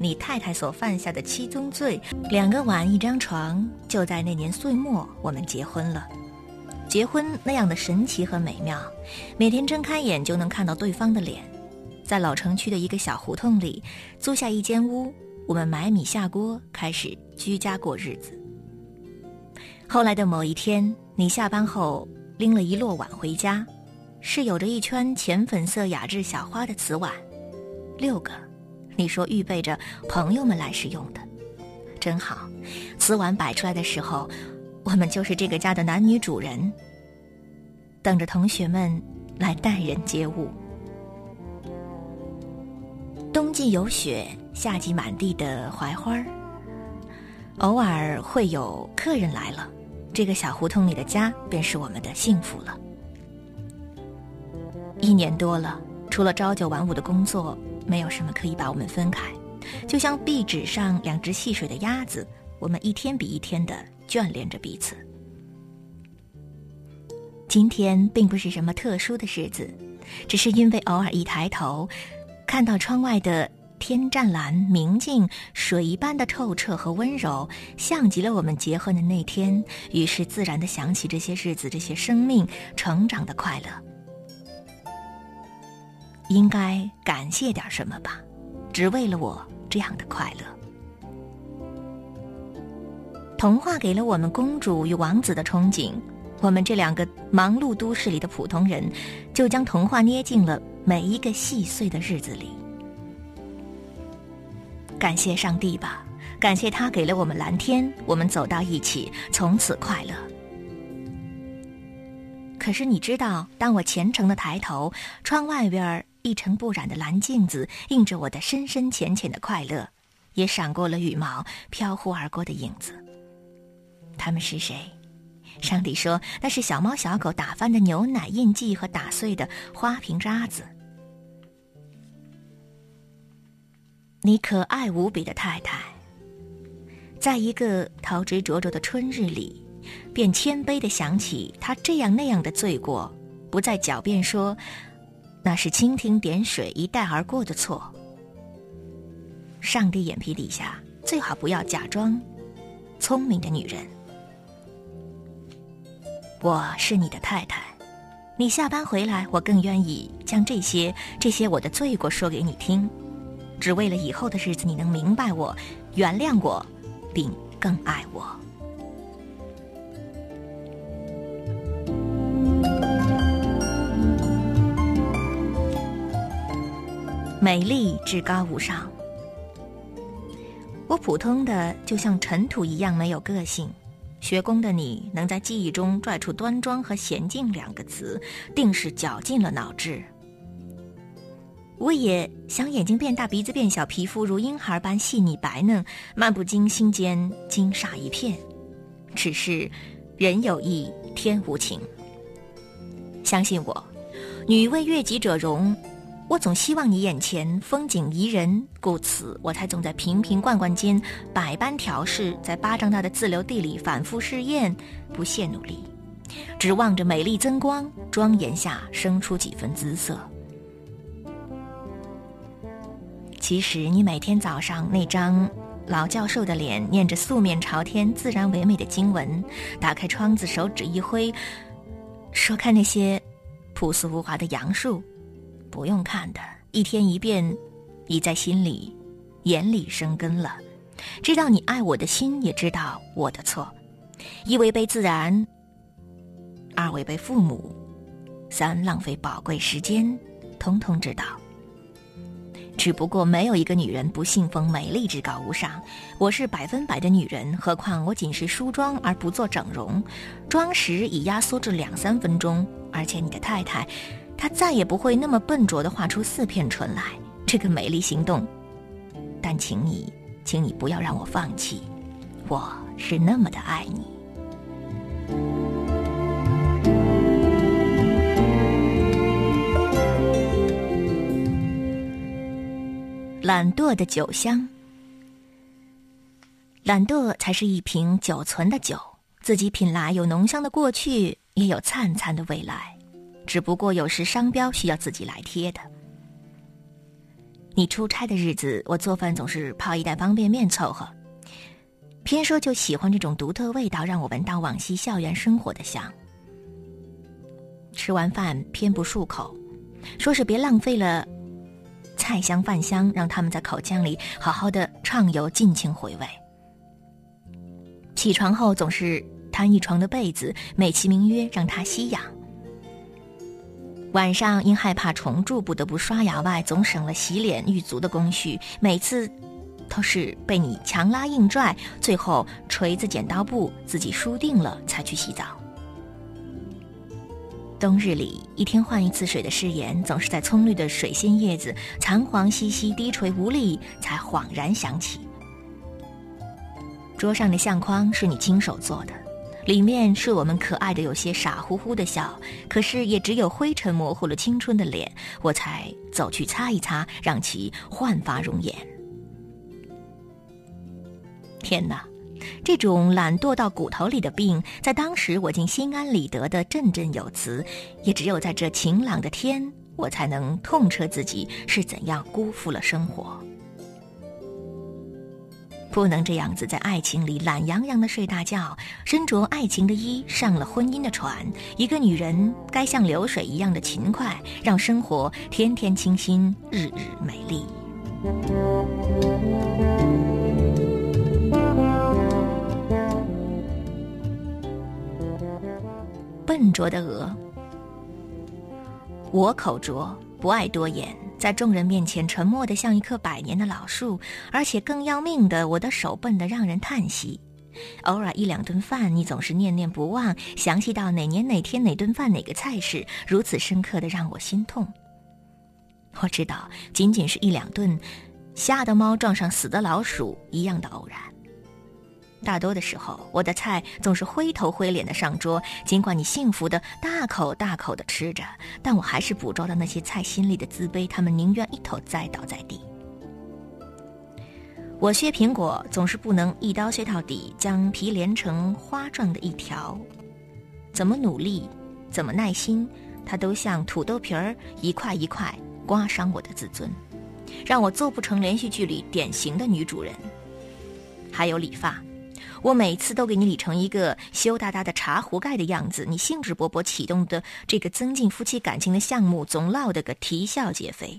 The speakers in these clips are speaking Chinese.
你太太所犯下的七宗罪，2个碗1张床，就在那年岁末我们结婚了。结婚那样的神奇和美妙，每天睁开眼就能看到对方的脸。在老城区的一个小胡同里租下一间屋，我们买米下锅，开始居家过日子。后来的某一天，你下班后拎了一摞碗回家，是有着一圈浅粉色雅致小花的瓷碗，6个，你说预备着朋友们来使用的。真好，瓷碗摆出来的时候，我们就是这个家的男女主人，等着同学们来待人接物。冬季有雪，夏季满地的槐花，偶尔会有客人来了，这个小胡同里的家便是我们的幸福了。1年多了，除了朝9晚5的工作，没有什么可以把我们分开，就像壁纸上2只戏水的鸭子，我们一天比一天的眷恋着彼此。今天并不是什么特殊的日子，只是因为偶尔一抬头，看到窗外的天湛蓝明净，水一般的透彻和温柔，像极了我们结婚的那天，于是自然地想起这些日子，这些生命成长的快乐。应该感谢点什么吧，只为了我这样的快乐。童话给了我们公主与王子的憧憬，我们这2个忙碌都市里的普通人，就将童话捏进了每一个细碎的日子里。感谢上帝吧，感谢他给了我们蓝天，我们走到一起，从此快乐。可是你知道，当我虔诚地抬头，窗外边一尘不染的蓝镜子映着我的深深浅浅的快乐，也闪过了羽毛飘忽而过的影子。他们是谁？上帝说，那是小猫小狗打翻的牛奶印记和打碎的花瓶渣子。你可爱无比的太太，在一个桃之灼灼的春日里，便谦卑地想起他这样那样的罪过，不再狡辩说那是蜻蜓点水一带而过的错。上帝眼皮底下最好不要假装聪明的女人。我是你的太太，你下班回来，我更愿意将这些我的罪过说给你听，只为了以后的日子你能明白我，原谅我，并更爱我。美丽至高无上，我普通的就像尘土一样没有个性，学工的你能在记忆中拽出端庄和娴静2个词，定是绞尽了脑汁。我也想眼睛变大，鼻子变小，皮肤如婴孩般细腻白嫩，漫不经心间惊煞一片。只是人有意，天无情。相信我，女为悦己者容，我总希望你眼前风景宜人，故此我才总在瓶瓶罐罐间百般调试，在巴掌大的自留地里反复试验，不懈努力，指望着美丽增光，庄严下生出几分姿色。其实你每天早上那张老教授的脸，念着素面朝天自然唯美的经文，打开窗子手指一挥，说看那些朴素无华的杨树，不用看的，一天一遍已在心里眼里生根了。知道你爱我的心，也知道我的错，一违背自然，2违背父母，3浪费宝贵时间，通通知道。只不过没有一个女人不信奉美丽至高无上，我是100%的女人，何况我仅是梳妆而不做整容，妆时已压缩至2-3分钟，而且你的太太她再也不会那么笨拙地画出4片唇来，这个美丽行动。但请你不要让我放弃，我是那么的爱你。懒惰的酒香，懒惰才是一瓶久存的酒，自己品来有浓香的过去，也有灿灿的未来，只不过有时商标需要自己来贴的。 你出差的日子，我做饭总是泡一袋方便面凑合。偏说就喜欢这种独特味道，让我闻到往昔校园生活的香。吃完饭偏不漱口，说是别浪费了菜香饭香，让他们在口腔里好好的畅游，尽情回味。起床后总是摊一床的被子，美其名曰让它吸氧。晚上因害怕虫蛀不得不刷牙外，总省了洗脸浴足的工序，每次都是被你强拉硬拽，最后锤子剪刀布自己输定了才去洗澡。冬日里一天换一次水的誓言，总是在葱绿的水仙叶子残黄兮兮低垂无力才恍然想起。桌上的相框是你亲手做的，里面是我们可爱的有些傻乎乎的笑，可是也只有灰尘模糊了青春的脸，我才走去擦一擦，让其焕发容颜。天哪，这种懒惰到骨头里的病，在当时我竟心安理得的振振有词，也只有在这晴朗的天，我才能痛彻自己是怎样辜负了生活。不能这样子在爱情里懒洋洋的睡大觉，身着爱情的衣，上了婚姻的船。一个女人该像流水一样的勤快，让生活天天清新，日日美丽。笨拙的鹅，我口拙，不爱多言，在众人面前沉默得像一棵100年的老树，而且更要命的，我的手笨得让人叹息。偶尔1-2顿饭，你总是念念不忘，详细到哪年哪天哪顿饭哪个菜式，如此深刻的让我心痛。我知道，仅仅是1-2顿，瞎的猫撞上死的老鼠一样的偶然。大多的时候，我的菜总是灰头灰脸的上桌，尽管你幸福的大口大口的吃着，但我还是捕捉到那些菜心里的自卑，他们宁愿一头栽倒在地。我削苹果总是不能一刀削到底，将皮连成花状的一条，怎么努力怎么耐心，它都像土豆皮儿一块一块刮伤我的自尊，让我做不成连续剧里典型的女主人。还有理发，我每次都给你理成一个羞答答的茶壶盖的样子，你兴致勃勃启动的这个增进夫妻感情的项目，总落得个啼笑皆非。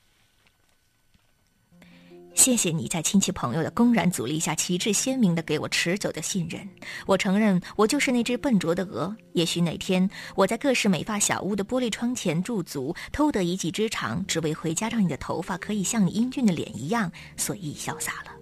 谢谢你在亲戚朋友的公然阻力下，旗帜鲜明地给我持久的信任。我承认，我就是那只笨拙的鹅。也许哪天，我在各式美发小屋的玻璃窗前驻足，偷得一技之长，只为回家让你的头发可以像你英俊的脸一样随意潇洒了。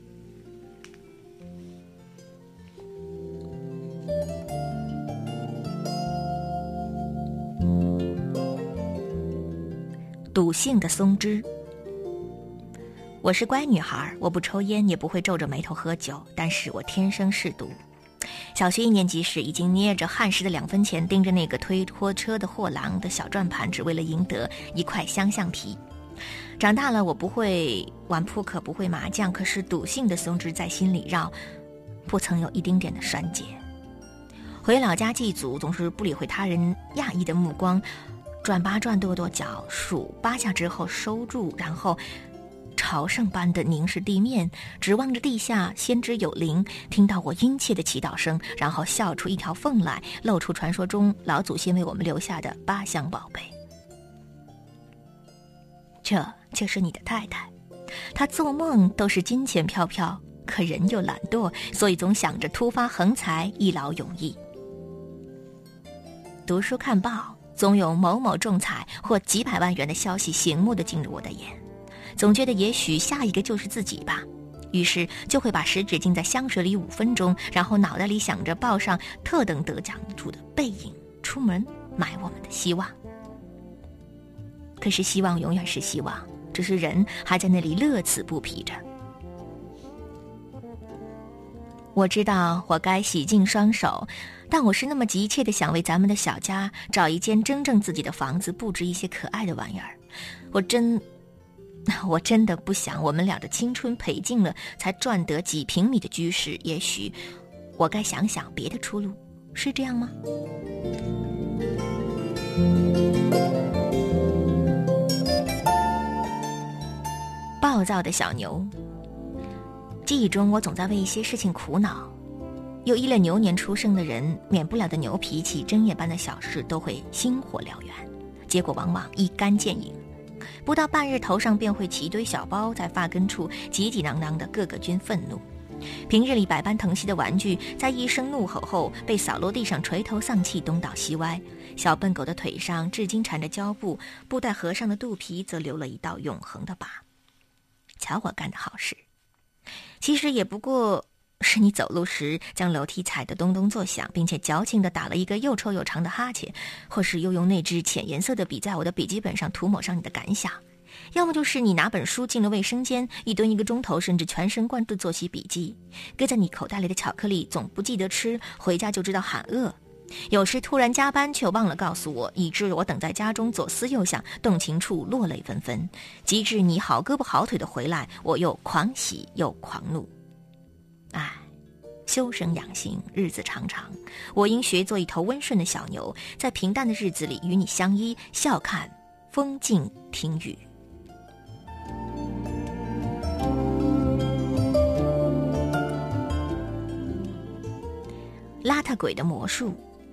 笃信的松枝。我是乖女孩，我不抽烟，也不会皱着眉头喝酒，但是我天生嗜赌。小学1年级时，已经捏着汗湿的2分钱，盯着那个推拖车的货郎的小转盘，只为了赢得一块香橡皮。长大了，我不会玩扑克，不会麻将，可是笃信的松枝在心里绕，不曾有一丁点的衰竭。回老家祭祖，总是不理会他人讶异的目光，转吧转跺跺脚，数8下之后收住，然后朝圣般的凝视地面，指望着地下先知有灵，听到我殷切的祈祷声，然后笑出一条缝来，露出传说中老祖先为我们留下的8箱宝贝。这就是你的太太，她做梦都是金钱飘飘，可人又懒惰，所以总想着突发横财，一劳永逸。读书看报，总有某某中彩或几百万元的消息醒目地进入我的眼，总觉得也许下一个就是自己吧，于是就会把食指浸在香水里5分钟，然后脑袋里想着报上特等得奖主的背影，出门买我们的希望。可是希望永远是希望，只是人还在那里乐此不疲着。我知道我该洗净双手，但我是那么急切地想为咱们的小家找一间真正自己的房子，布置一些可爱的玩意儿。我真的不想我们俩的青春赔尽了才赚得几平米的居室，也许我该想想别的出路，是这样吗？ 暴躁的小牛。记忆中我总在为一些事情苦恼，有一类牛年出生的人，免不了的牛脾气，针叶般的小事都会星火燎原，结果往往一干见影，不到半日头上便会起一堆小包，在发根处挤挤囊囊的，个个均愤怒。平日里百般疼惜的玩具，在一声怒吼后被扫落地上，垂头丧气，东倒西歪。小笨狗的腿上至今缠着胶布，布袋和尚的肚皮则留了一道永恒的疤。瞧我干的好事，其实也不过是你走路时将楼梯踩得咚咚作响，并且矫情地打了一个又臭又长的哈欠，或是又用那支浅颜色的笔在我的笔记本上涂抹上你的感想，要么就是你拿本书进了卫生间，一蹲1个钟头，甚至全神贯注做起笔记。搁在你口袋里的巧克力总不记得吃，回家就知道喊饿。有时突然加班却忘了告诉我，以致我等在家中左思右想，动情处落泪纷纷，及至你好胳膊好腿的回来，我又狂喜又狂怒。唉，修身养性，日子长长，我应学做一头温顺的小牛，在平淡的日子里与你相依，笑看风静听雨。邋遢鬼的魔术。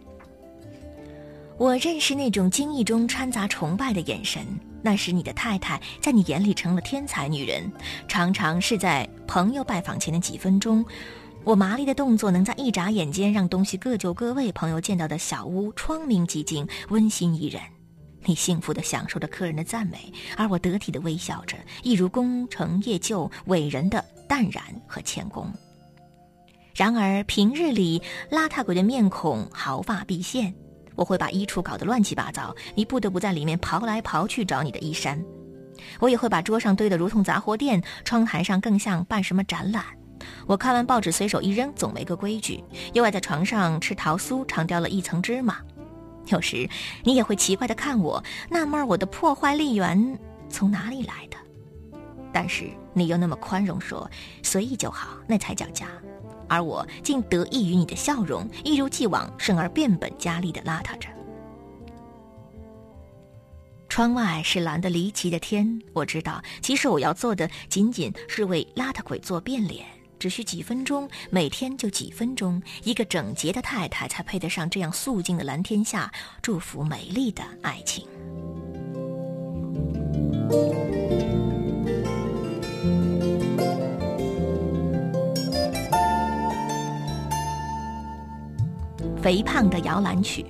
我认识那种惊异中掺杂崇拜的眼神，那时你的太太在你眼里成了天才女人，常常是在朋友拜访前的几分钟，我麻利的动作能在一眨眼间让东西各就各位，朋友见到的小屋窗明几净，温馨宜人。你幸福地享受着客人的赞美，而我得体地微笑着，一如功成业就伟人的淡然和谦恭。然而平日里邋遢鬼的面孔毫发毕现，我会把衣橱搞得乱七八糟，你不得不在里面刨来刨去找你的衣衫。我也会把桌上堆得如同杂货店，窗台上更像办什么展览。我看完报纸随手一扔，总没个规矩，又爱在床上吃桃酥，常掉了一层芝麻。有时你也会奇怪地看我，纳闷我的破坏力源从哪里来的，但是你又那么宽容，说随意就好，那才叫家。而我竟得益于你的笑容，一如既往，甚而变本加厉地邋遢着。窗外是蓝得离奇的天，我知道其实我要做的仅仅是为邋遢鬼做变脸，只需几分钟，每天就几分钟，一个整洁的太太才配得上这样肃静的蓝天下祝福美丽的爱情。肥胖的摇篮曲，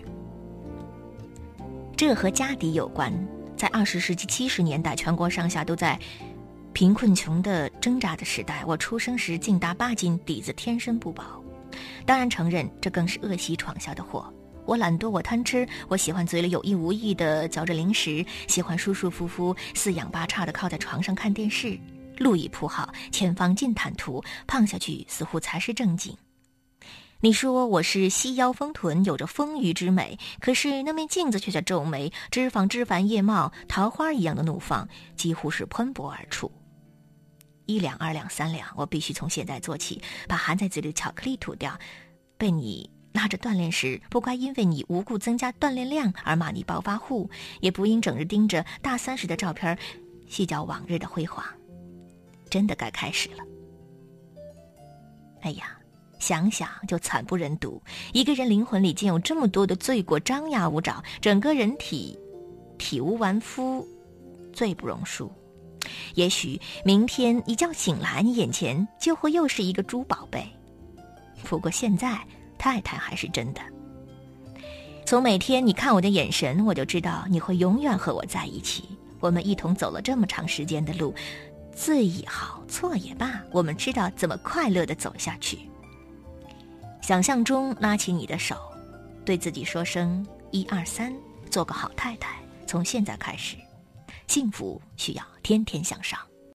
这和家底有关。在20世纪70年代，全国上下都在贫困穷的挣扎的时代，我出生时竟达8斤，底子天生不保。当然承认这更是恶习闯下的祸。我懒惰，我贪吃，我喜欢嘴里有意无意地嚼着零食，喜欢舒舒服服4仰8叉地靠在床上看电视。路已铺好，前方尽坦途，胖下去似乎才是正经。你说我是细腰丰臀，有着丰腴之美，可是那面镜子却在皱眉，脂肪枝繁叶茂，桃花一样的怒放几乎是喷薄而出。1两2两3两，我必须从现在做起，把含在嘴里的巧克力吐掉。被你拉着锻炼时，不该因为你无故增加锻炼量而骂你暴发户，也不应整日盯着大30的照片细嚼往日的辉煌。真的该开始了。哎呀，想想就惨不忍睹，一个人灵魂里竟有这么多的罪过，张牙舞爪，整个人体无完肤，罪不容恕。也许明天一觉醒来，你眼前就会又是一个猪宝贝。不过现在太太还是真的。从每天你看我的眼神，我就知道你会永远和我在一起。我们一同走了这么长时间的路，醉也好，错也罢，我们知道怎么快乐地走下去。想象中拉起你的手，对自己说声1、2、3，做个好太太。从现在开始，幸福需要天天向上。